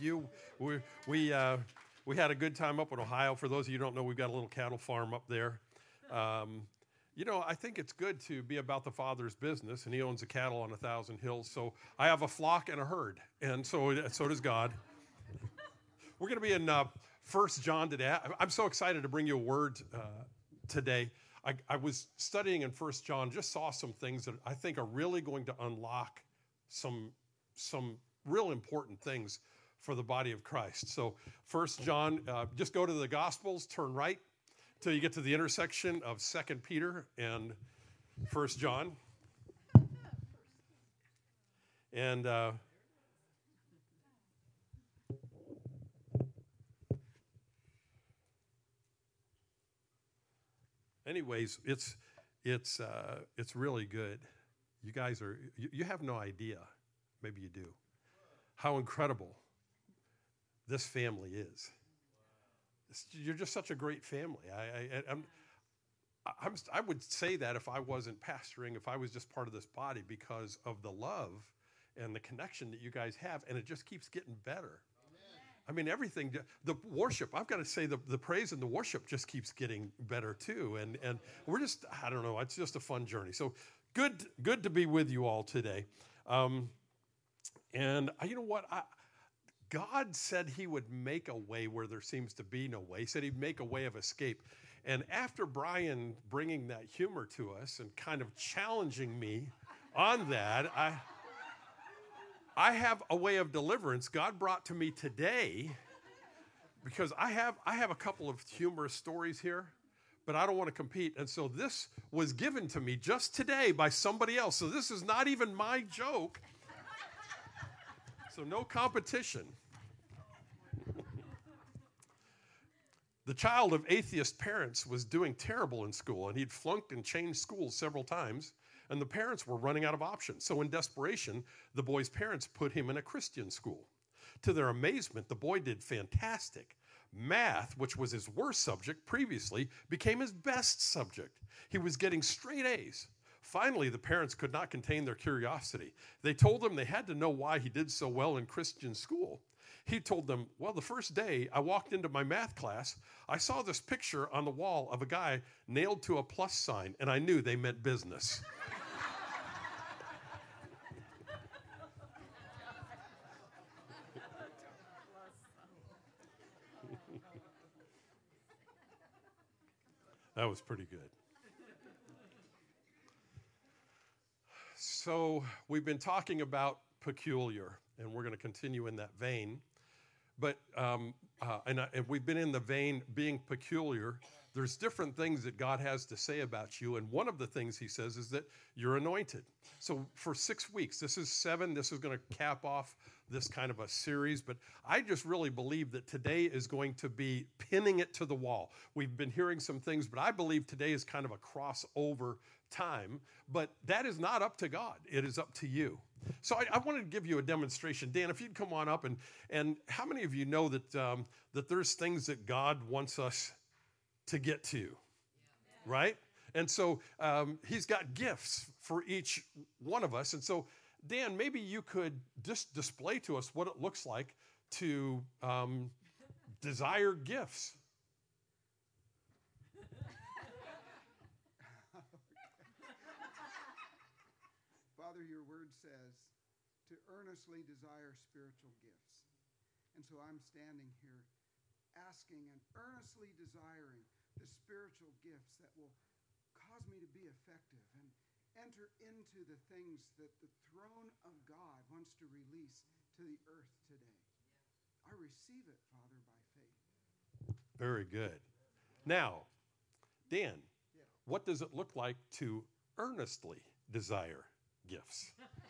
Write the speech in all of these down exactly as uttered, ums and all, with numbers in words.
you. We we uh, we had a good time up in Ohio. For those of you who don't know, we've got a little cattle farm up there. Um, you know, I think it's good to be about the Father's business, and He owns the cattle on a thousand hills. So I have a flock and a herd, and so so does God. We're going to be in uh, First John today. I'm so excited to bring you a word uh, today. I, I was studying in First John, just saw some things that I think are really going to unlock some some real important things for the body of Christ. So First John, uh, just go to the Gospels, turn right till you get to the intersection of Second Peter and First John. And uh, anyways, it's it's uh, it's really good. You guys are you, you have no idea, maybe you do, how incredible this family is. It's, you're just such a great family. I, I I'm, I'm I would say that if I wasn't pastoring, if I was just part of this body, because of the love and the connection that you guys have, and it just keeps getting better. I mean, everything, the worship, I've got to say the, the praise and the worship just keeps getting better too. And and we're just, I don't know, it's just a fun journey. So good good to be with you all today. Um, and I, you know what, I, God said He would make a way where there seems to be no way. He said He'd make a way of escape. And after Brian bringing that humor to us and kind of challenging me on that, I... I have a way of deliverance God brought to me today, because I have I have a couple of humorous stories here, but I don't want to compete. And so this was given to me just today by somebody else. So this is not even my joke. So no competition. The child of atheist parents was doing terrible in school, and he'd flunked and changed schools several times. And the parents were running out of options. So in desperation, the boy's parents put him in a Christian school. To their amazement, the boy did fantastic. Math, which was his worst subject previously, became his best subject. He was getting straight A's. Finally, the parents could not contain their curiosity. They told him they had to know why he did so well in Christian school. He told them, well, the first day I walked into my math class, I saw this picture on the wall of a guy nailed to a plus sign, and I knew they meant business. That was pretty good. So we've been talking about peculiar, and we're going to continue in that vein. But um, uh, and, uh, and we've been in the vein being peculiar. There's different things that God has to say about you, and one of the things He says is that you're anointed. So for six weeks, this is seven. This is going to cap off this kind of a series, but I just really believe that today is going to be pinning it to the wall. We've been hearing some things, but I believe today is kind of a crossover time, but that is not up to God. It is up to you. So I, I wanted to give you a demonstration. Dan, if you'd come on up, and and how many of you know that um, that there's things that God wants us to get to, right? And so um, He's got gifts for each one of us. And so, Dan, maybe you could just display to us what it looks like to um, desire gifts. Father, your word says to earnestly desire spiritual gifts. And so I'm standing here asking and earnestly desiring the spiritual gifts that will cause me to be effective and enter into the things that the throne of God wants to release to the earth today. I receive it, Father, by faith. Very good. Now, Dan, what does it look like to earnestly desire gifts?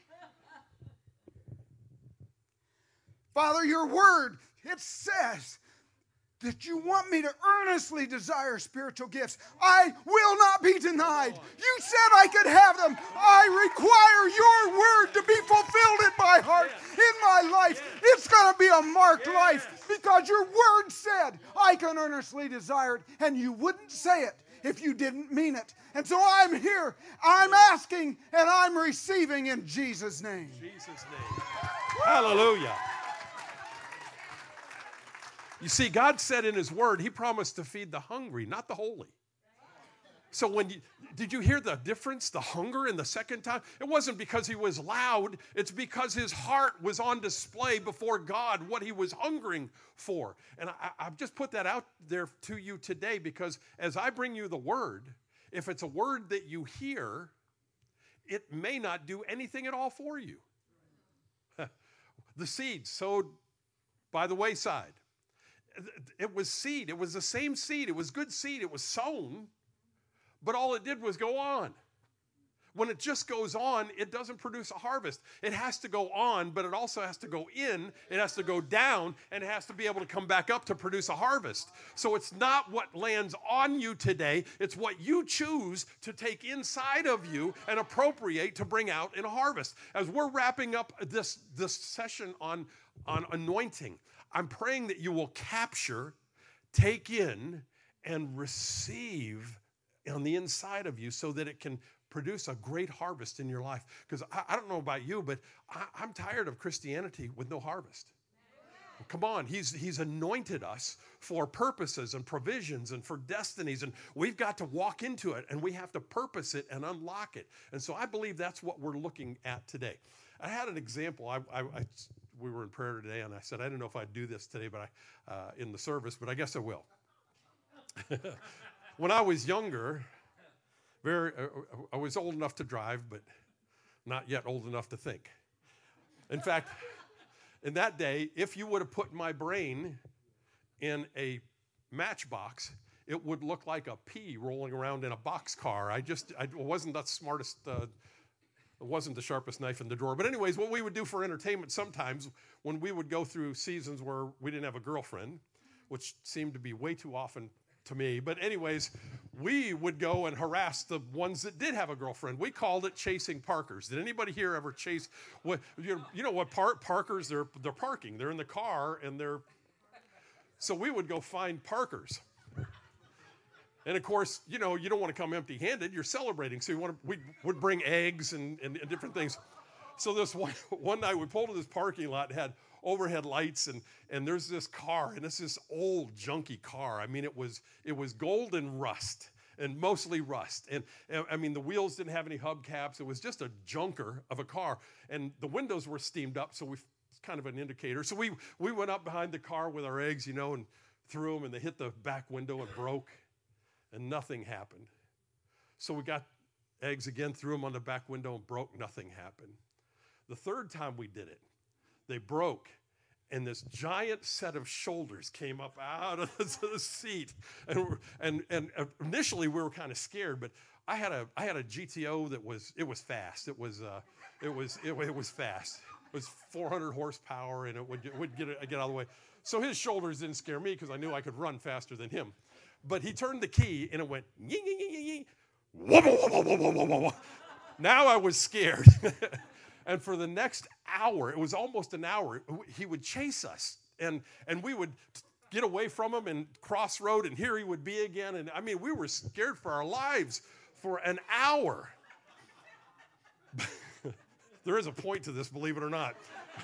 Father, your word, it says that you want me to earnestly desire spiritual gifts. I will not be denied. You said I could have them. I require your word to be fulfilled in my heart, in my life. It's going to be a marked life because your word said I can earnestly desire it, and you wouldn't say it if you didn't mean it. And so I'm here, I'm asking, and I'm receiving in Jesus' name. Jesus' name. Hallelujah. You see, God said in his word, he promised to feed the hungry, not the holy. So when you, did you hear the difference, the hunger in the second time? It wasn't because he was loud. It's because his heart was on display before God, what he was hungering for. And I, I've just put that out there to you today because as I bring you the word, if it's a word that you hear, it may not do anything at all for you. The seed sowed by the wayside. It was seed. It was the same seed. It was good seed. It was sown. But all it did was go on. When it just goes on, it doesn't produce a harvest. It has to go on, but it also has to go in, it has to go down, and it has to be able to come back up to produce a harvest. So it's not what lands on you today, it's what you choose to take inside of you and appropriate to bring out in a harvest. As we're wrapping up this, this session on, on anointing, I'm praying that you will capture, take in, and receive on the inside of you so that it can produce a great harvest in your life. Because I, I don't know about you, but I, I'm tired of Christianity with no harvest. Well, come on, he's, he's anointed us for purposes and provisions and for destinies, and we've got to walk into it, and we have to purpose it and unlock it. And so I believe that's what we're looking at today. I had an example. I, I, I we were in prayer today, and I said, I didn't know if I'd do this today, but I, uh, in the service, but I guess I will. When I was younger, very, uh, I was old enough to drive, but not yet old enough to think. In fact, in that day, if you would have put my brain in a matchbox, it would look like a pea rolling around in a boxcar. I just, I wasn't the smartest, uh, it wasn't the sharpest knife in the drawer. But anyways, what we would do for entertainment sometimes when we would go through seasons where we didn't have a girlfriend, which seemed to be way too often to me. But anyways, we would go and harass the ones that did have a girlfriend. We called it chasing Parkers. Did anybody here ever chase, what, you know, you know what par- Parkers, they're, they're parking. They're in the car and they're, so we would go find Parkers. And of course, you know, you don't want to come empty-handed. You're celebrating. So you want to, we would bring eggs and, and, and different things. So this one, one night we pulled to this parking lot and had overhead lights, and and there's this car, and it's this old junky car. I mean, it was it was gold and rust, and mostly rust. And, and I mean, the wheels didn't have any hubcaps. It was just a junker of a car, and the windows were steamed up, so we it's kind of an indicator. So we we went up behind the car with our eggs, you know, and threw them, and they hit the back window and broke, and nothing happened. So we got eggs again, threw them on the back window and broke. Nothing happened. The third time we did it, they broke, and this giant set of shoulders came up out of the seat. And, and, and initially, we were kind of scared, but I had a I had a G T O that was it was fast. It was uh, it was it, it was fast. It was four hundred horsepower, and it would it would get it, get out of the way. So his shoulders didn't scare me because I knew I could run faster than him. But he turned the key, and it went yee yee yee yee yee. Whoa, whoa, whoa, whoa, whoa, whoa, whoa. Now I was scared. And for the next hour, it was almost an hour, he would chase us. And and we would get away from him and cross road, and here he would be again. And I mean, we were scared for our lives for an hour. There is a point to this, believe it or not.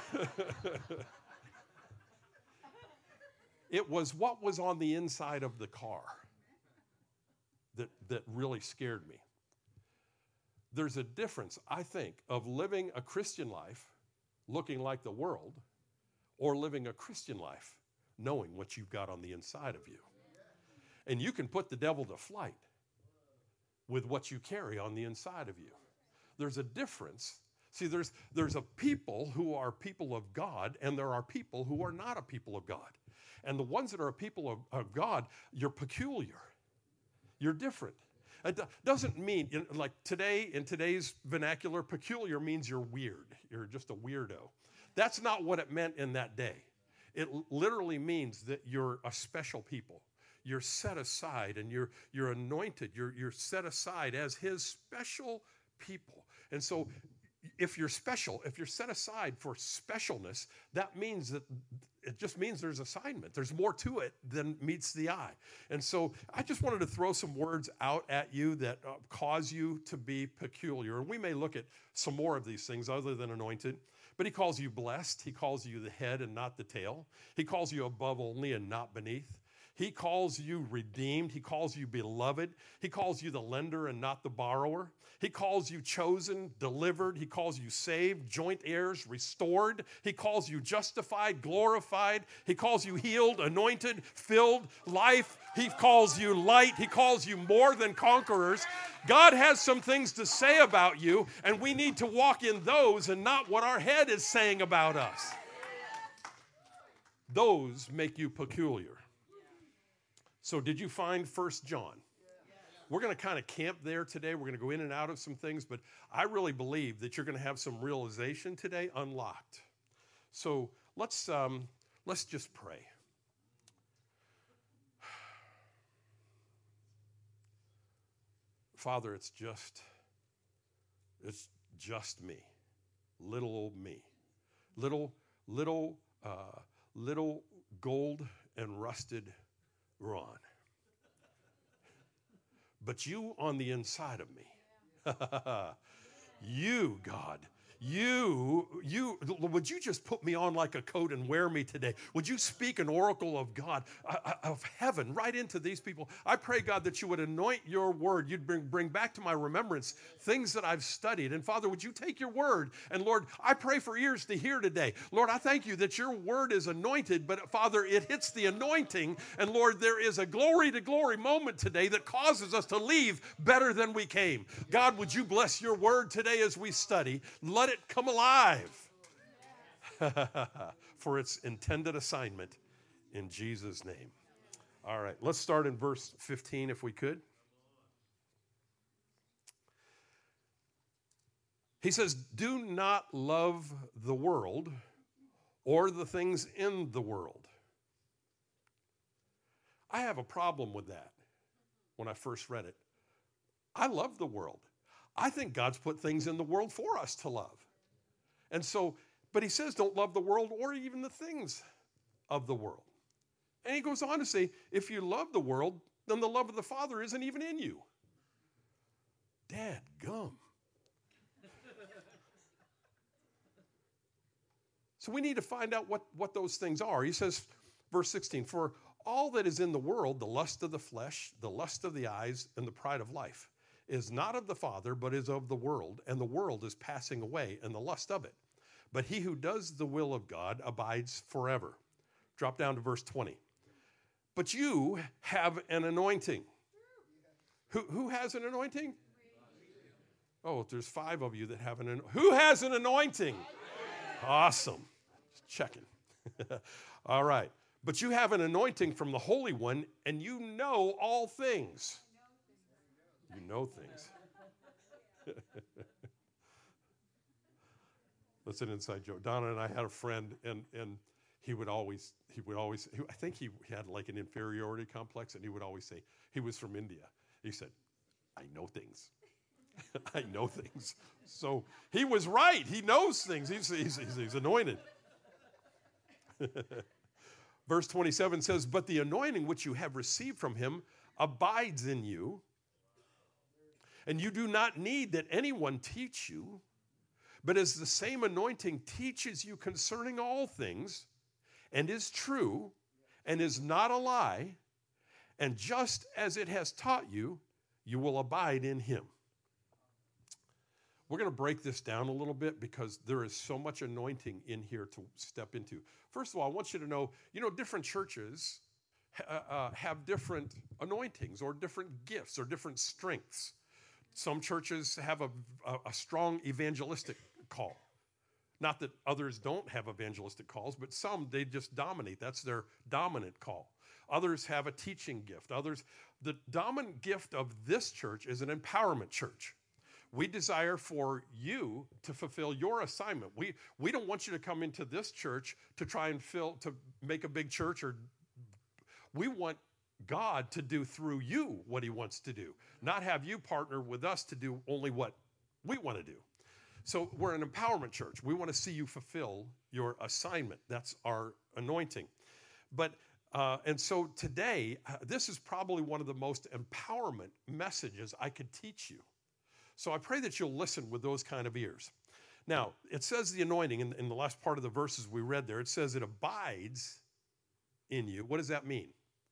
It was what was on the inside of the car that, that really scared me. There's a difference, I think, of living a Christian life looking like the world or living a Christian life knowing what you've got on the inside of you. And you can put the devil to flight with what you carry on the inside of you. There's a difference. See, there's, there's a people who are people of God, and there are people who are not a people of God. And the ones that are a people of, of God, you're peculiar. You're different. It doesn't mean, like today, in today's vernacular, peculiar means you're weird. You're just a weirdo. That's not what it meant in that day. It literally means that you're a special people. You're set aside, and you're you're anointed. You're you're set aside as his special people. And so if you're special, if you're set aside for specialness, that means that it just means there's assignment. There's more to it than meets the eye. And so I just wanted to throw some words out at you that uh, cause you to be peculiar. And we may look at some more of these things other than anointed. But he calls you blessed. He calls you the head and not the tail. He calls you above only and not beneath. He calls you redeemed. He calls you beloved. He calls you the lender and not the borrower. He calls you chosen, delivered. He calls you saved, joint heirs, restored. He calls you justified, glorified. He calls you healed, anointed, filled, life. He calls you light. He calls you more than conquerors. God has some things to say about you, and we need to walk in those and not what our head is saying about us. Those make you peculiar. So did you find First John? We're going to kind of camp there today. We're going to go in and out of some things, but I really believe that you're going to have some realization today unlocked. So let's um, let's just pray. Father, it's just it's just me, little old me, little little uh, little gold and rusted Ron. But you on the inside of me. You, God. You, you, would you just put me on like a coat and wear me today? Would you speak an oracle of God, uh, of heaven, right into these people? I pray, God, that you would anoint your word. You'd bring, bring back to my remembrance things that I've studied. And Father, would you take your word? And Lord, I pray for ears to hear today. Lord, I thank you that your word is anointed, but Father, it hits the anointing. And Lord, there is a glory to glory moment today that causes us to leave better than we came. God, would you bless your word today as we study? Let it come alive for its intended assignment in Jesus' name. All right, let's start in verse fifteen if we could. He says, do not love the world or the things in the world. I have a problem with that when I first read it. I love the world. I think God's put things in the world for us to love. And so, but he says don't love the world or even the things of the world. And he goes on to say, if you love the world, then the love of the Father isn't even in you. Dad gum. So we need to find out what, what those things are. He says, verse sixteen, for all that is in the world, the lust of the flesh, the lust of the eyes, and the pride of life, is not of the Father, but is of the world, and the world is passing away, and the lust of it. But he who does the will of God abides forever. Drop down to verse twenty. But you have an anointing. Who, who has an anointing? Oh, there's five of you that have an anointing. Who has an anointing? Awesome. Just checking. All right. But you have an anointing from the Holy One, and you know all things. You know things. That's an inside joke. Donna and I had a friend, and and he would always he would always he, I think he had like an inferiority complex, and he would always say he was from India. He said, "I know things. I know things." So he was right. He knows things. He's he's, he's, he's anointed. Verse twenty-seven says, "But the anointing which you have received from him abides in you. And you do not need that anyone teach you, but as the same anointing teaches you concerning all things, and is true, and is not a lie, and just as it has taught you, you will abide in him." We're going to break this down a little bit because there is so much anointing in here to step into. First of all, I want you to know, you know, different churches uh, uh, have different anointings or different gifts or different strengths. Some churches have a, a, a strong evangelistic call. Not that others don't have evangelistic calls, but some, they just dominate. That's their dominant call. Others have a teaching gift. Others, the dominant gift of this church is an empowerment church. We desire for you to fulfill your assignment. We, we don't want you to come into this church to try and fill, to make a big church, or we want God to do through you what he wants to do, not have you partner with us to do only what we want to do. So we're an empowerment church. We want to see you fulfill your assignment. That's our anointing. But, uh, and so today, uh, this is probably one of the most empowerment messages I could teach you. So I pray that you'll listen with those kind of ears. Now, it says the anointing in, in the last part of the verses we read there. It says it abides in you. What does that mean?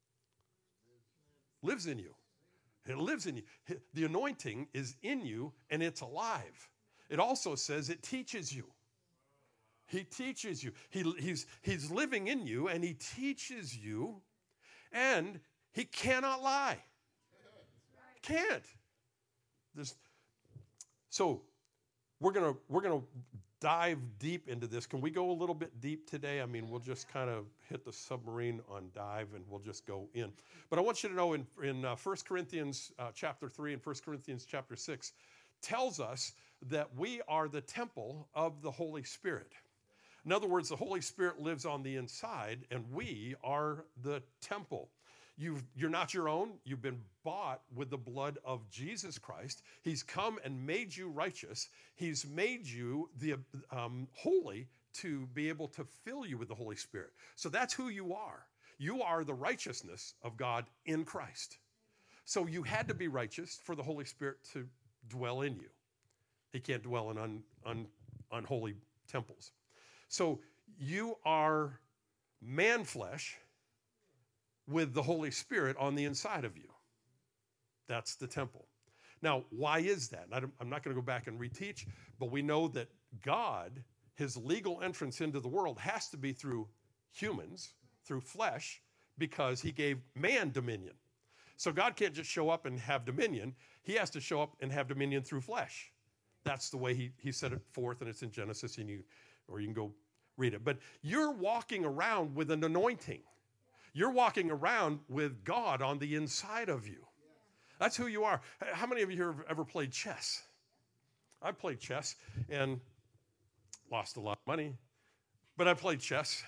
Lives in you. It lives in you. The anointing is in you and it's alive. It also says it teaches you. He teaches you. He, he's, he's living in you and he teaches you, and he cannot lie. Can't. There's, so we're gonna we're gonna dive deep into this. Can we go a little bit deep today? I mean, we'll just kind of hit the submarine on dive and we'll just go in. But I want you to know in, in uh, First Corinthians uh, chapter three and First Corinthians chapter six tells us that we are the temple of the Holy Spirit. In other words, the Holy Spirit lives on the inside and we are the temple. You've, you're not your own. You've been bought with the blood of Jesus Christ. He's come and made you righteous. He's made you the um, holy to be able to fill you with the Holy Spirit. So that's who you are. You are the righteousness of God in Christ. So you had to be righteous for the Holy Spirit to dwell in you. He can't dwell in un, un, unholy temples. So you are man flesh with the Holy Spirit on the inside of you. That's the temple. Now, why is that? I'm not going to go back and reteach, but we know that God, his legal entrance into the world has to be through humans, through flesh, because he gave man dominion. So God can't just show up and have dominion. He has to show up and have dominion through flesh. That's the way he, he set it forth, and it's in Genesis, and you, or you can go read it. But you're walking around with an anointing. You're walking around with God on the inside of you. That's who you are. How many of you here have ever played chess? I played chess and lost a lot of money, but I played chess.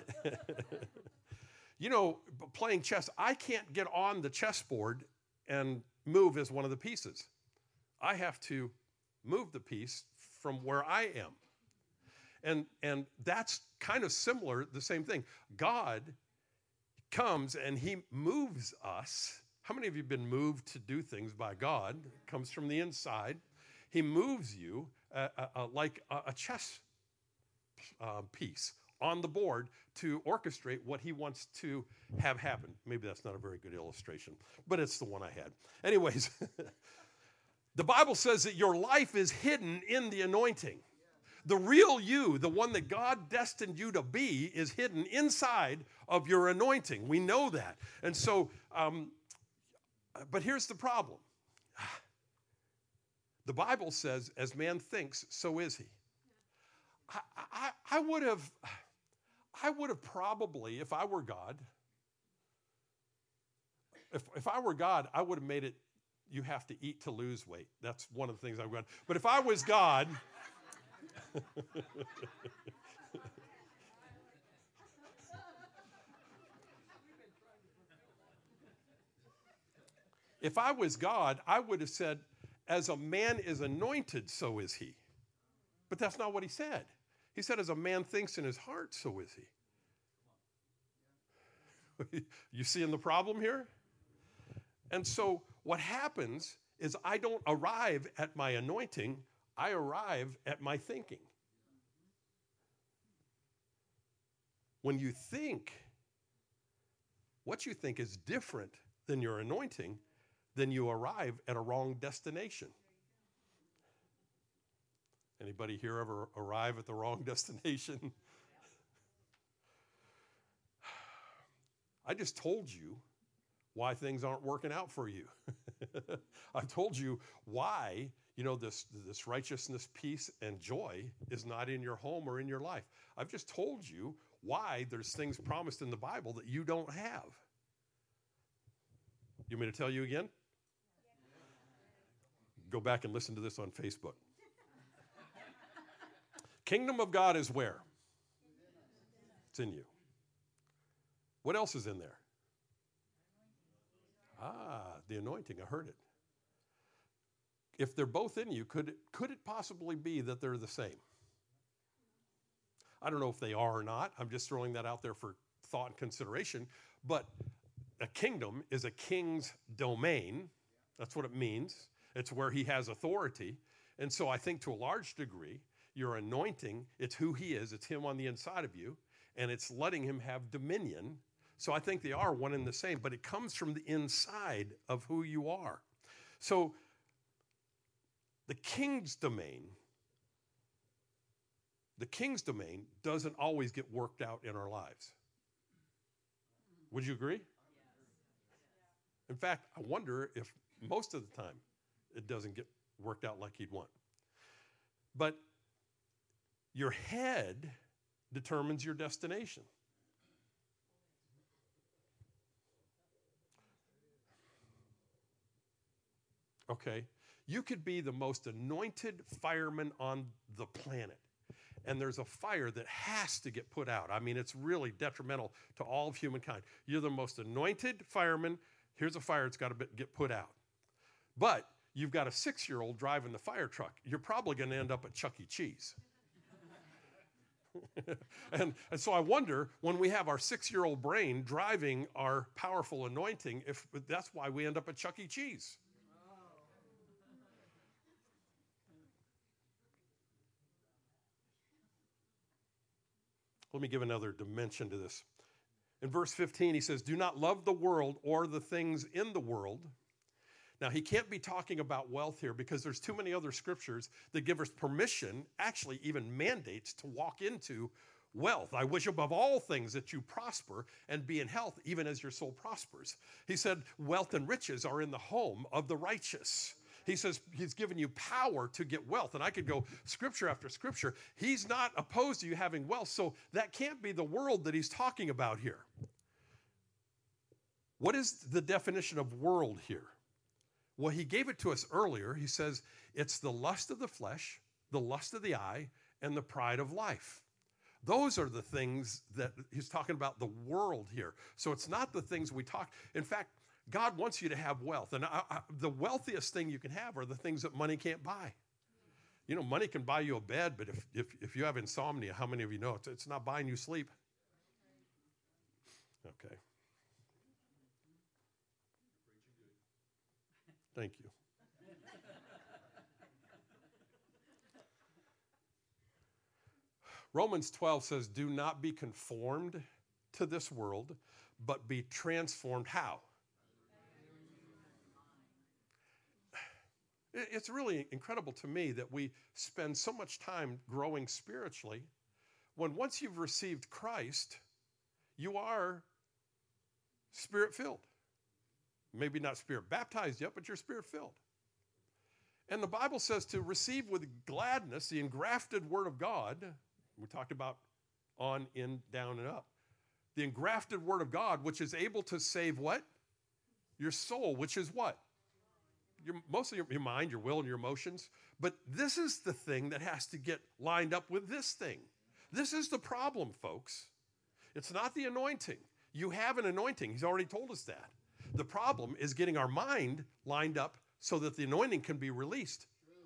You know, playing chess, I can't get on the chessboard and move as one of the pieces. I have to move the piece from where I am. And, and that's kind of similar, the same thing. God comes and he moves us. How many of you have been moved to do things by God? It comes from the inside. He moves you uh, uh, uh, like a, a chess uh, piece on the board to orchestrate what he wants to have happen. Maybe that's not a very good illustration, but it's the one I had. Anyways, the Bible says that your life is hidden in the anointing. The real you, the one that God destined you to be, is hidden inside of your anointing. We know that. And so, um, but here's the problem. The Bible says, as man thinks, so is he. I, I, I would have, I would have probably, if I were God, if, if I were God, I would have made it, you have to eat to lose weight. That's one of the things I'm going to, but if I was God, if I was God, I would have said, as a man is anointed, so is he. But that's not what he said. He said, as a man thinks in his heart, so is he. You seeing the problem here? And so what happens is I don't arrive at my anointing, I arrive at my thinking. When you think, what you think is different than your anointing, then you arrive at a wrong destination. Anybody here ever arrive at the wrong destination? I just told you why things aren't working out for you. I've told you why, you know, this, this righteousness, peace, and joy is not in your home or in your life. I've just told you why there's things promised in the Bible that you don't have. You want me to tell you again? Go back and listen to this on Facebook. Kingdom of God is where? It's in you. What else is in there? Ah, the anointing. I heard it. If they're both in you, could it, could it possibly be that they're the same? I don't know if they are or not. I'm just throwing that out there for thought and consideration. But a kingdom is a king's domain. That's what it means. It's where he has authority. And so I think to a large degree, your anointing. It's who he is. It's him on the inside of you, and it's letting him have dominion. So I think they are one and the same, but it comes from the inside of who you are. So the king's domain, the king's domain doesn't always get worked out in our lives. Would you agree? In fact, I wonder if most of the time it doesn't get worked out like he'd want. But your head determines your destination. Okay? You could be the most anointed fireman on the planet, and there's a fire that has to get put out. I mean, it's really detrimental to all of humankind. You're the most anointed fireman. Here's a fire that's got to get put out. But you've got a six-year-old driving the fire truck. You're probably going to end up at Chuck E. Cheese. and, and so I wonder, when we have our six-year-old brain driving our powerful anointing, if that's why we end up at Chuck E. Cheese. Let me give another dimension to this. In verse fifteen, he says, do not love the world or the things in the world. Now, he can't be talking about wealth here because there's too many other scriptures that give us permission, actually even mandates, to walk into wealth. I wish above all things that you prosper and be in health, even as your soul prospers. He said, wealth and riches are in the home of the righteous. He says he's given you power to get wealth. And I could go scripture after scripture. He's not opposed to you having wealth. So that can't be the world that he's talking about here. What is the definition of world here? Well, he gave it to us earlier. He says it's the lust of the flesh, the lust of the eye, and the pride of life. Those are the things that he's talking about, the world here. So it's not the things we talk. In fact, God wants you to have wealth. And I, I, the wealthiest thing you can have are the things that money can't buy. You know, money can buy you a bed, but if, if, if you have insomnia, how many of you know it's, it's not buying you sleep? Okay. Thank you. Romans twelve says, do not be conformed to this world, but be transformed. How? It's really incredible to me that we spend so much time growing spiritually when once you've received Christ, you are spirit-filled. Maybe not spirit-baptized yet, but you're spirit-filled. And the Bible says to receive with gladness the engrafted word of God. We talked about on, in, down, and up. The engrafted word of God, which is able to save what? Your soul, which is what? Your, mostly your, your mind, your will, and your emotions. But this is the thing that has to get lined up with this thing. This is the problem, folks. It's not the anointing. You have an anointing. He's already told us that. The problem is getting our mind lined up so that the anointing can be released.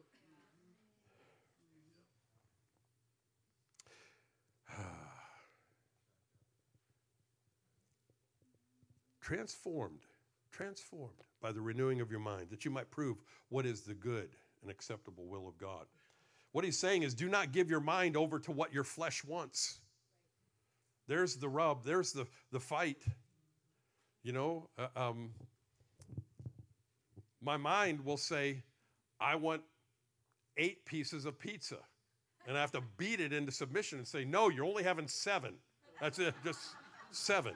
Transformed, transformed by the renewing of your mind, that you might prove what is the good and acceptable will of God. What he's saying is, do not give your mind over to what your flesh wants. There's the rub. There's the, the fight. You know, uh, um, my mind will say, I want eight pieces of pizza. And I have to beat it into submission and say, no, you're only having seven. That's it, just seven.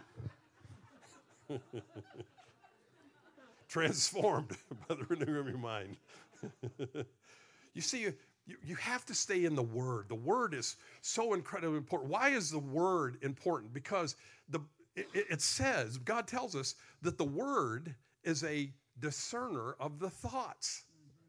Transformed by the renewing of your mind. You see, you, you have to stay in the Word. The Word is so incredibly important. Why is the Word important? Because the it, it says, God tells us that the Word is a discerner of the thoughts.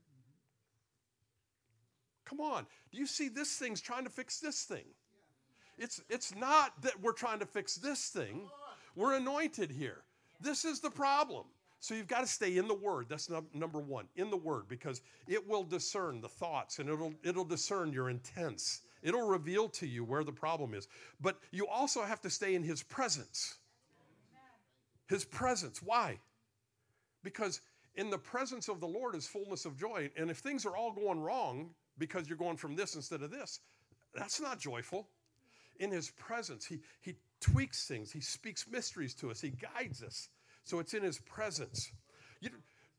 Come on. Do you see this thing's trying to fix this thing? It's, it's not that we're trying to fix this thing. We're anointed here. This is the problem. So you've got to stay in the Word. That's num- number one, in the Word, because it will discern the thoughts and it'll, it'll discern your intents. It'll reveal to you where the problem is. But you also have to stay in His presence. His presence. Why? Because in the presence of the Lord is fullness of joy. And if things are all going wrong, because you're going from this instead of this. That's not joyful. In his presence, he, he tweaks things. He speaks mysteries to us. He guides us. So it's in his presence. You,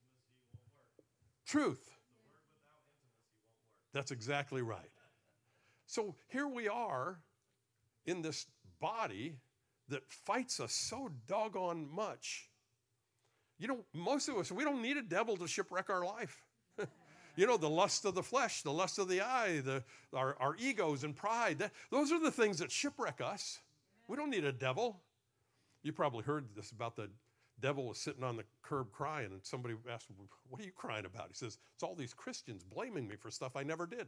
truth. That's exactly right. So here we are in this body that fights us so doggone much. You know, most of us, we don't need a devil to shipwreck our life. You know, the lust of the flesh, the lust of the eye, the, our, our egos and pride, that, those are the things that shipwreck us. We don't need a devil. You probably heard this about the devil was sitting on the curb crying, and somebody asked him, what are you crying about? He says, it's all these Christians blaming me for stuff I never did.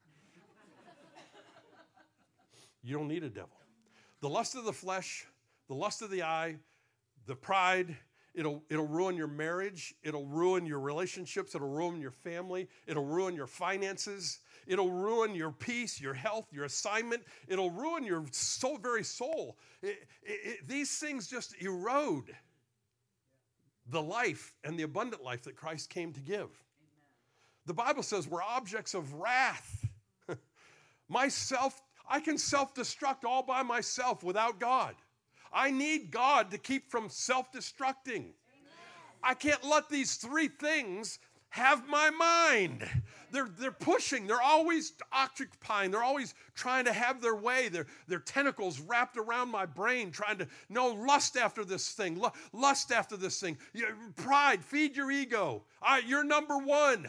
You don't need a devil. The lust of the flesh, the lust of the eye, the pride, it'll, it'll ruin your marriage. It'll ruin your relationships. It'll ruin your family. It'll ruin your finances. It'll ruin your peace, your health, your assignment. It'll ruin your soul, very soul. It, it, it, these things just erode the life and the abundant life that Christ came to give. Amen. The Bible says we're objects of wrath. Myself, I can self-destruct all by myself without God. I need God to keep from self-destructing. Amen. I can't let these three things have my mind. They're, they're pushing. They're always occupying. They're always trying to have their way. Their, their tentacles wrapped around my brain, trying to, no, lust after this thing. Lust after this thing. Pride, feed your ego. I, you're number one.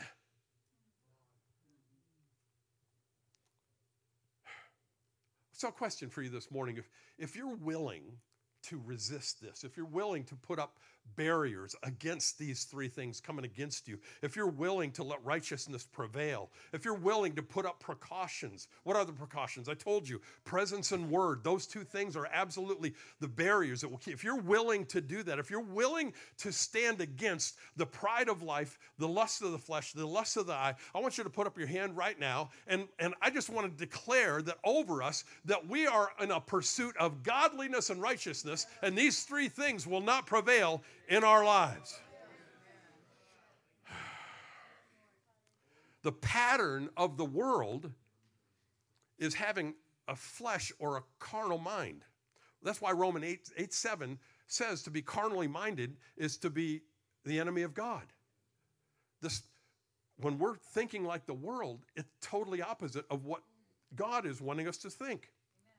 So a question for you this morning. If, if you're willing to resist this, if you're willing to put up barriers against these three things coming against you, if you're willing to let righteousness prevail, if you're willing to put up precautions, what are the precautions? I told you, presence and word, those two things are absolutely the barriers that will keep. If you're willing to do that, if you're willing to stand against the pride of life, the lust of the flesh, the lust of the eye, I want you to put up your hand right now, and, and I just want to declare that over us, that we are in a pursuit of godliness and righteousness, and these three things will not prevail in our lives. The pattern of the world is having a flesh or a carnal mind. That's why Romans eight, eight seven says to be carnally minded is to be the enemy of God. This, when we're thinking like the world, it's totally opposite of what God is wanting us to think.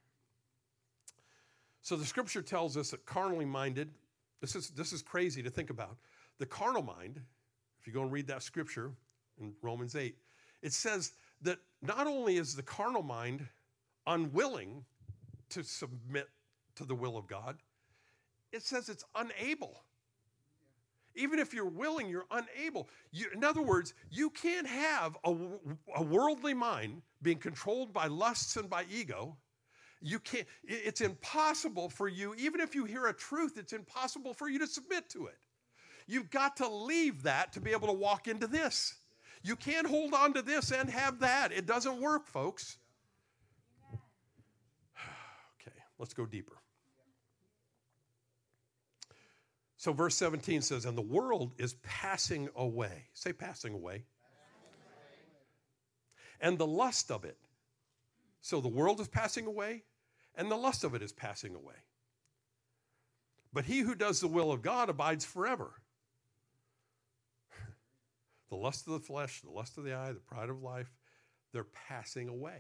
So the scripture tells us that carnally minded, This is, this is crazy to think about. The carnal mind, if you go and read that scripture in Romans eight, it says that not only is the carnal mind unwilling to submit to the will of God, it says it's unable. Even if you're willing, you're unable. You, in other words, you can't have a, a worldly mind being controlled by lusts and by ego. You can't, it's impossible for you, even if you hear a truth, it's impossible for you to submit to it. You've got to leave that to be able to walk into this. You can't hold on to this and have that. It doesn't work, folks. Okay, let's go deeper. So verse seventeen says, and the world is passing away. Say passing away. Passing away. And the lust of it. So the world is passing away, and the lust of it is passing away. But he who does the will of God abides forever. The lust of the flesh, the lust of the eye, the pride of life, they're passing away.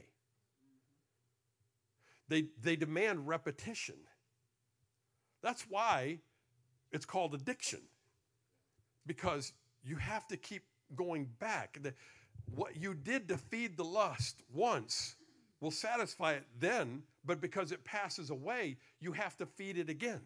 They, they demand repetition. That's why it's called addiction, because you have to keep going back. The, what you did to feed the lust once will satisfy it then, but because it passes away, you have to feed it again.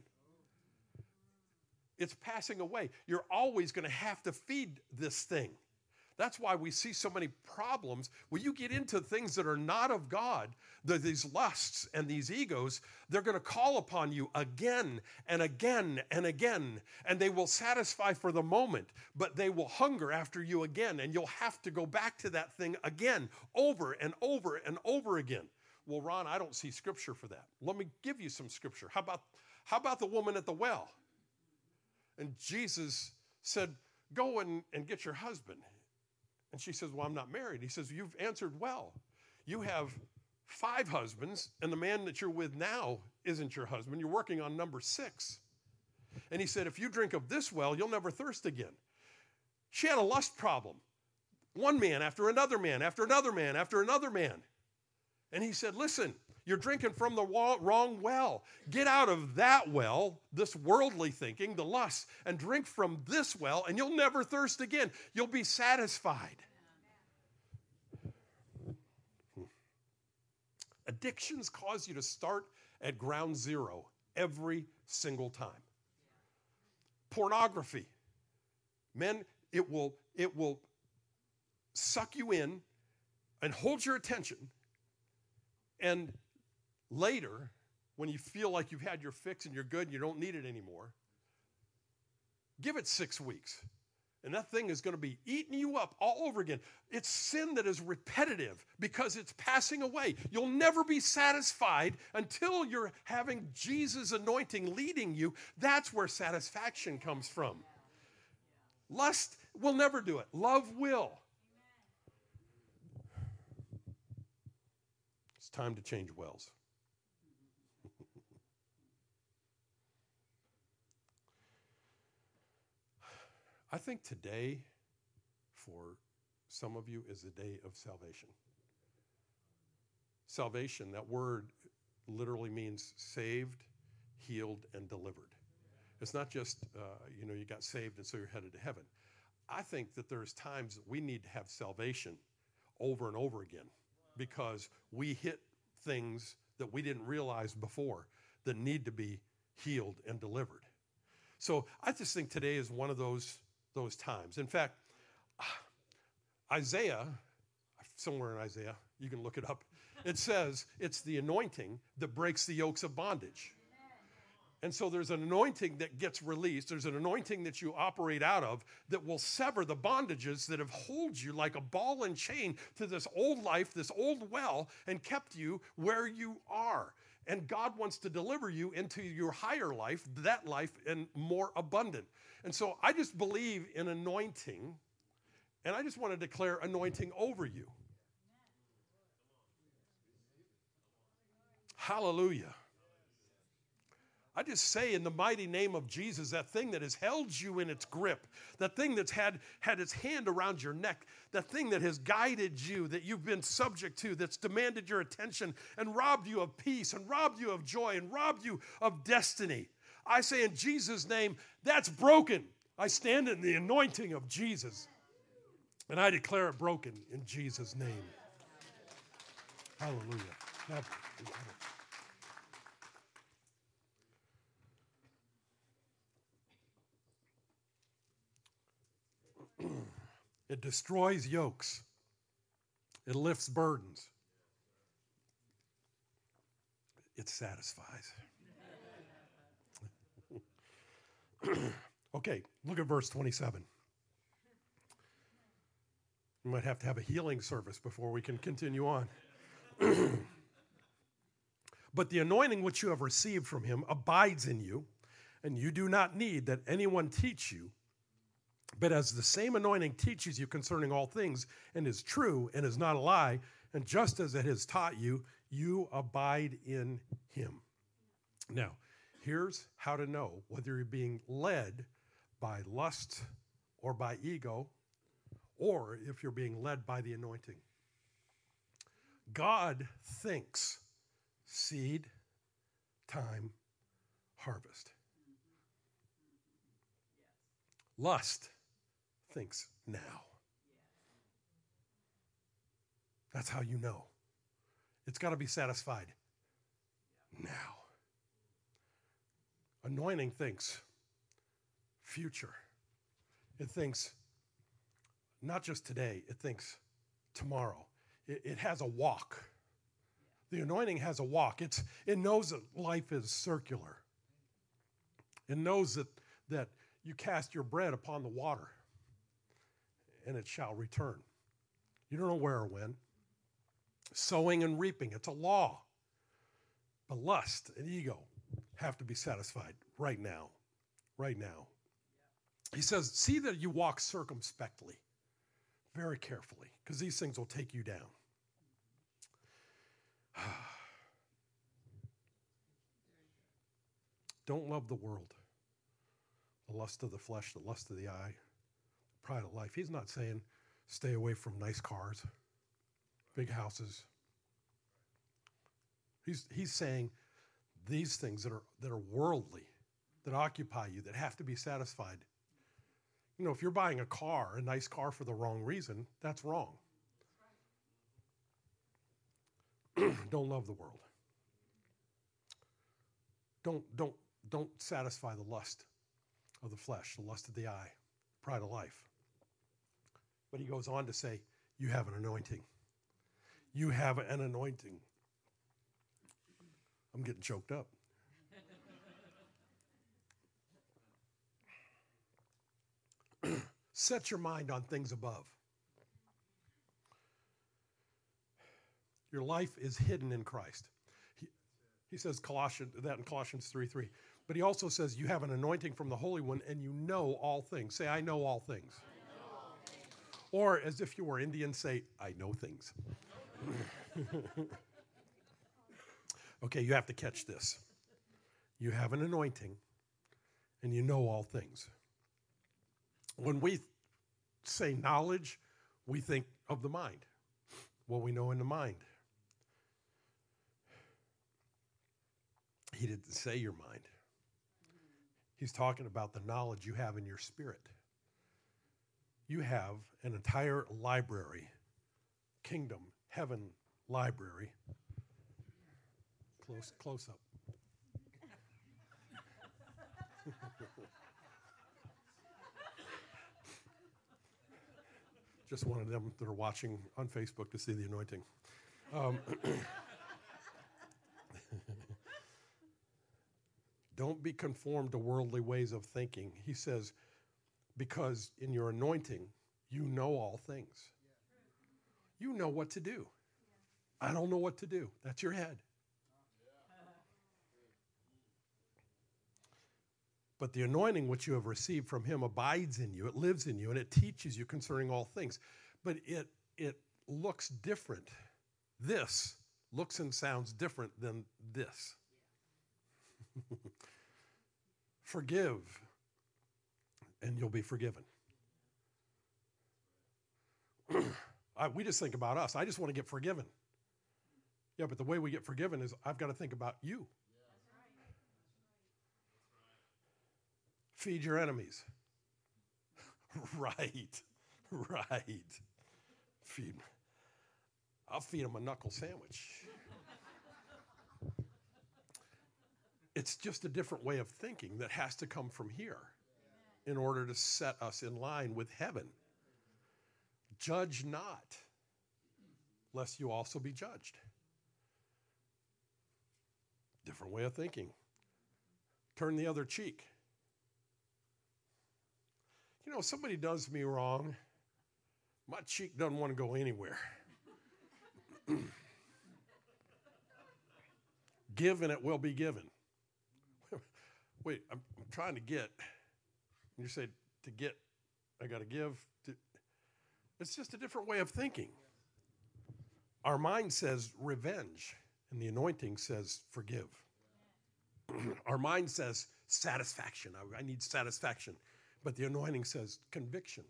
It's passing away. You're always going to have to feed this thing. That's why we see so many problems. When you get into things that are not of God, the, these lusts and these egos, they're going to call upon you again and again and again, and they will satisfy for the moment, but they will hunger after you again, and you'll have to go back to that thing again, over and over and over again. Well, Ron, I don't see scripture for that. Let me give you some scripture. How about, how about the woman at the well? And Jesus said, go and, and get your husband. And she says, well, I'm not married. He says, you've answered well. You have five husbands, and the man that you're with now isn't your husband. You're working on number six. And he said, if you drink of this well, you'll never thirst again. She had a lust problem. One man after another man, after another man, after another man. And he said, listen, you're drinking from the wrong well. Get out of that well, this worldly thinking, the lust, and drink from this well, and you'll never thirst again. You'll be satisfied. Addictions cause you to start at ground zero every single time. Pornography. Men, it will, it will suck you in and hold your attention. And later, when you feel like you've had your fix and you're good and you don't need it anymore, give it six weeks. And that thing is going to be eating you up all over again. It's sin that is repetitive because it's passing away. You'll never be satisfied until you're having Jesus' anointing leading you. That's where satisfaction comes from. Lust will never do it. Love will. It's time to change wells. I think today, for some of you, is a day of salvation. Salvation, that word literally means saved, healed, and delivered. It's not just, uh, you know, you got saved and so you're headed to heaven. I think that there's times that we need to have salvation over and over again because we hit things that we didn't realize before that need to be healed and delivered. So I just think today is one of those those times. In fact, Isaiah, somewhere in Isaiah, you can look it up, it says it's the anointing that breaks the yokes of bondage. And so there's an anointing that gets released. There's an anointing that you operate out of that will sever the bondages that have held you like a ball and chain to this old life, this old well, and kept you where you are. And God wants to deliver you into your higher life, that life, and more abundant. And so I just believe in anointing, and I just want to declare anointing over you. Hallelujah. I just say in the mighty name of Jesus, that thing that has held you in its grip, that thing that's had, had its hand around your neck, that thing that has guided you, that you've been subject to, that's demanded your attention and robbed you of peace and robbed you of joy and robbed you of destiny. I say in Jesus' name, that's broken. I stand in the anointing of Jesus, and I declare it broken in Jesus' name. Hallelujah. It destroys yokes. It lifts burdens. It satisfies. Okay, look at verse twenty-seven. We might have to have a healing service before we can continue on. But the anointing which you have received from him abides in you, and you do not need that anyone teach you. But as the same anointing teaches you concerning all things, and is true, and is not a lie, and just as it has taught you, you abide in him. Now, here's how to know whether you're being led by lust or by ego, or if you're being led by the anointing. God thinks seed, time, harvest. Lust thinks now. That's how you know. It's got to be satisfied now. Anointing thinks future. It thinks not just today, it thinks tomorrow. It, it has a walk. The anointing has a walk. It's, it knows that life is circular. It knows that, that you cast your bread upon the water, and it shall return. You don't know where or when. Sowing and reaping, it's a law. But lust and ego have to be satisfied right now. Right now. He says, see that you walk circumspectly. very carefully, because these things will take you down. Don't love the world, the lust of the flesh, the lust of the eye, pride of life. He's not saying stay away from nice cars, big houses. He's, he's saying these things that are, that are worldly, that occupy you, that have to be satisfied. You know, if you're buying a car, a nice car for the wrong reason, that's wrong. Don't love the world. Don't, don't, don't satisfy the lust of the flesh, the lust of the eye, pride of life. But he goes on to say, you have an anointing. You have an anointing. I'm getting choked up. Set your mind on things above. Your life is hidden in Christ. He, he says Colossians, that in Colossians three three. But he also says you have an anointing from the Holy One and you know all things. Say, I know all things. I know all things. Or as if you were Indian, say, I know things. Okay, you have to catch this. You have an anointing and you know all things. When we say knowledge, we think of the mind, what we know in the mind. He didn't say your mind. He's talking about the knowledge you have in your spirit. You have an entire library, kingdom, heaven library. Close, close up. Just one of them that are watching on Facebook to see the anointing. Um, Don't be conformed to worldly ways of thinking. He says, because in your anointing, you know all things. You know what to do. I don't know what to do. That's your head. But the anointing which you have received from him abides in you. It lives in you, and it teaches you concerning all things. But it, it looks different. This looks and sounds different than this. Forgive, and you'll be forgiven. I, we just think about us. I just want to get forgiven. Yeah, but the way we get forgiven is I've got to think about you. Feed your enemies. Right, right. Feed. I'll feed them a knuckle sandwich. It's just a different way of thinking that has to come from here in order to set us in line with heaven. Judge not, lest you also be judged. Different way of thinking. Turn the other cheek. You know, if somebody does me wrong, my cheek doesn't want to go anywhere. Give and it will be given. Wait, I'm, I'm trying to get. You say to get, I got to give. To, it's just a different way of thinking. Our mind says revenge, and the anointing says forgive. Our mind says satisfaction. I, I need satisfaction. But the anointing says conviction.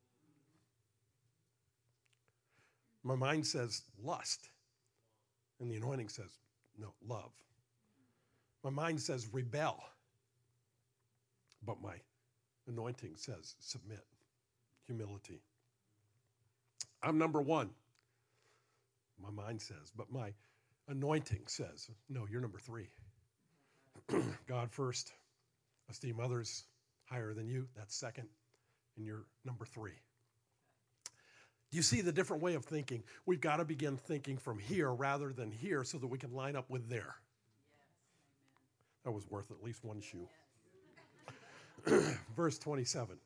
My mind says lust, and the anointing says no, love. My mind says rebel, but my anointing says submit, humility. I'm number one, my mind says, but my anointing says, no, you're number three. God first, esteem others higher than you, that's second, and you're number three. Do you see the different way of thinking? We've got to begin thinking from here rather than here so that we can line up with there. Yes, that was worth at least one shoe. Yes. Verse twenty-seven.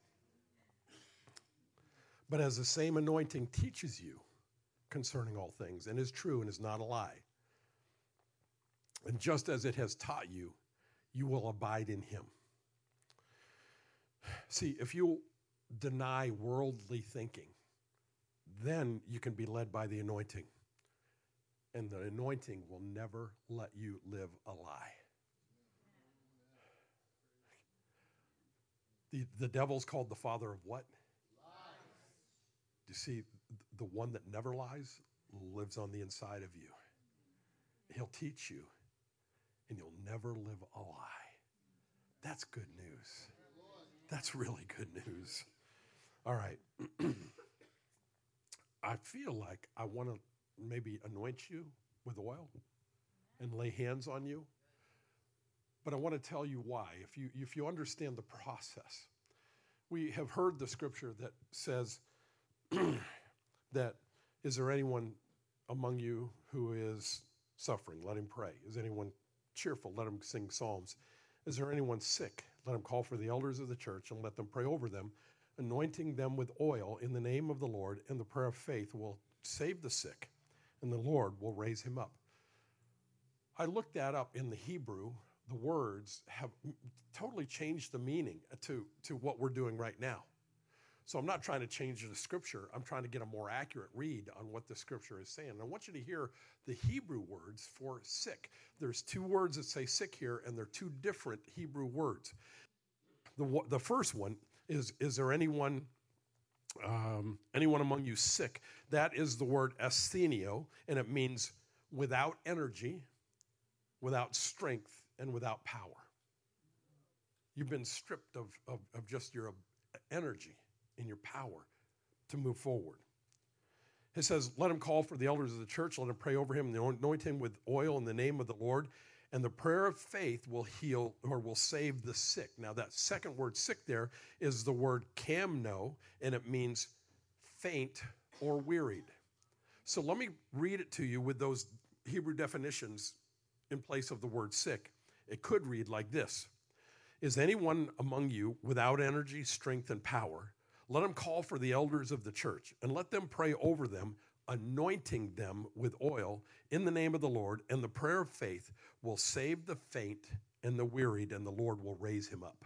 But as the same anointing teaches you concerning all things, and is true and is not a lie, and just as it has taught you, you will abide in him. See, if you deny worldly thinking, then you can be led by the anointing. And the anointing will never let you live a lie. The, the devil's called the father of what? Lies. You see, the one that never lies lives on the inside of you. He'll teach you, and you'll never live a lie. That's good news. That's really good news. All right. I feel like I want to maybe anoint you with oil and lay hands on you. But I want to tell you why. If you, if you understand the process, we have heard the scripture that says that, is there anyone among you who is suffering? Let him pray. Is anyone cheerful? Let him sing psalms. Is there anyone sick? Let him call for the elders of the church and let them pray over them, anointing them with oil in the name of the Lord, and the prayer of faith will save the sick, and the Lord will raise him up. I looked that up in the Hebrew. The words have totally changed the meaning to, to what we're doing right now. So I'm not trying to change the scripture. I'm trying to get a more accurate read on what the scripture is saying. And I want you to hear the Hebrew words for sick. There's two words that say sick here, and they're two different Hebrew words. The, the first one is, is there anyone, um, anyone among you sick? That is the word asthenio, and it means without energy, without strength, and without power. You've been stripped of, of, of just your energy and your power to move forward. It says, let him call for the elders of the church, let him pray over him, and anoint him with oil in the name of the Lord, and the prayer of faith will heal or will save the sick. Now that second word sick there is the word kamno, and it means faint or wearied. So let me read it to you with those Hebrew definitions in place of the word sick. It could read like this. Is anyone among you without energy, strength, and power? Let him call for the elders of the church, and let them pray over them, anointing them with oil in the name of the Lord, and the prayer of faith will save the faint and the wearied, and the Lord will raise him up.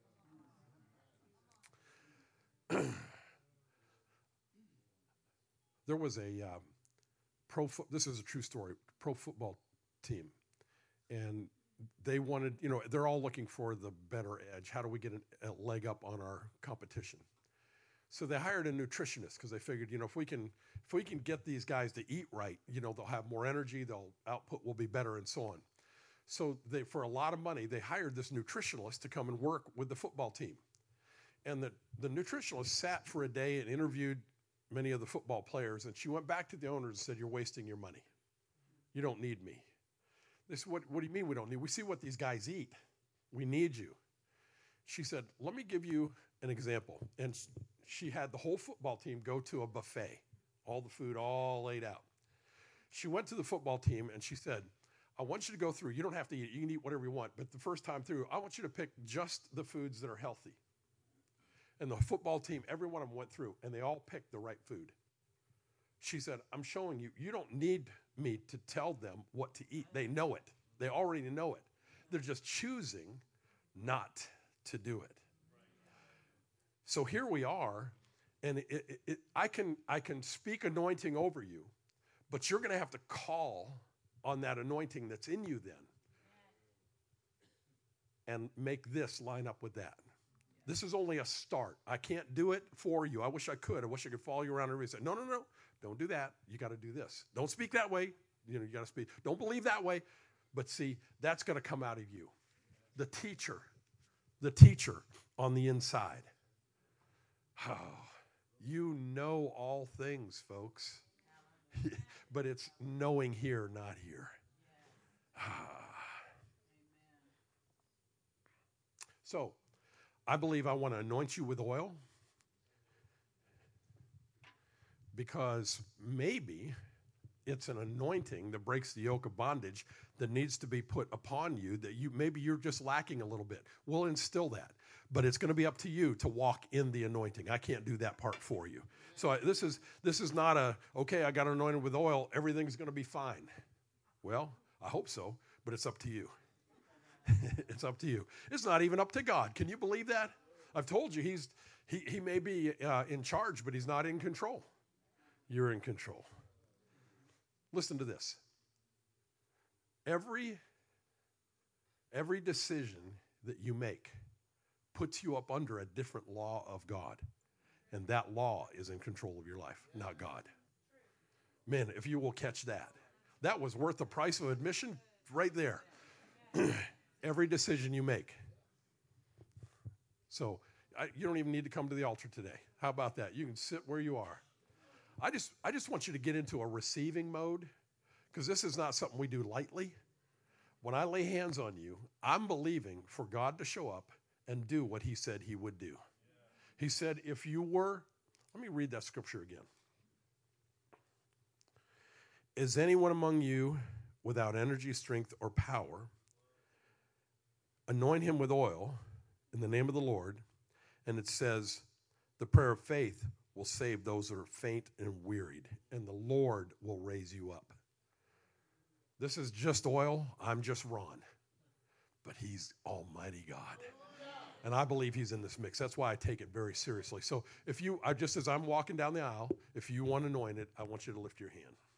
There was a uh, pro, fo- this is a true story, pro football team, and they wanted, you know, they're all looking for the better edge. How do we get a leg up on our competition? So they hired a nutritionist because they figured, you know, if we can if we can get these guys to eat right, you know, they'll have more energy, they'll output will be better, and so on. So they, for a lot of money, they hired this nutritionist to come and work with the football team. And the, the nutritionist sat for a day and interviewed many of the football players, and she went back to the owners and said, you're wasting your money. You don't need me. They said, what, what do you mean we don't need? We see what these guys eat. We need you. She said, let me give you an example. And she had the whole football team go to a buffet, all the food all laid out. She went to the football team and she said, I want you to go through. You don't have to eat it. You can eat whatever you want. But the first time through, I want you to pick just the foods that are healthy. And the football team, every one of them went through, and they all picked the right food. She said, I'm showing you, you don't need me to tell them what to eat. They know it. They already know it. They're just choosing not to do it. So here we are, and it, it, it, I can I can speak anointing over you, but you're going to have to call on that anointing that's in you then and make this line up with that. This is only a start. I can't do it for you. I wish I could. I wish I could follow you around and say, no, no, no, don't do that. You got to do this. Don't speak that way. You know, you got to speak. Don't believe that way. But see, that's going to come out of you. The teacher, the teacher on the inside. Oh, you know all things, folks. But it's knowing here, not here. Ah. So, I believe I want to anoint you with oil because maybe it's an anointing that breaks the yoke of bondage that needs to be put upon you that you maybe you're just lacking a little bit. We'll instill that, but it's going to be up to you to walk in the anointing. I can't do that part for you. So I, this is this is not a, okay, I got anointed with oil, everything's going to be fine. Well, I hope so, but it's up to you. It's up to you. It's not even up to God. Can you believe that? I've told you he's he he may be uh, in charge, but he's not in control. You're in control. Listen to this. Every, every decision that you make puts you up under a different law of God. And that law is in control of your life, not God. Man, if you will catch that. That was worth the price of admission right there. Every decision you make. So I, you don't even need to come to the altar today. How about that? You can sit where you are. I just, I just want you to get into a receiving mode, because this is not something we do lightly. When I lay hands on you, I'm believing for God to show up and do what he said he would do. He said, if you were, let me read that scripture again. Is anyone among you without energy, strength, or power? Anoint him with oil in the name of the Lord. And it says, the prayer of faith will save those that are faint and wearied, and the Lord will raise you up. This is just oil. I'm just Ron. But he's Almighty God. And I believe he's in this mix. That's why I take it very seriously. So if you, I just as I'm walking down the aisle, if you want anointed, I want you to lift your hand.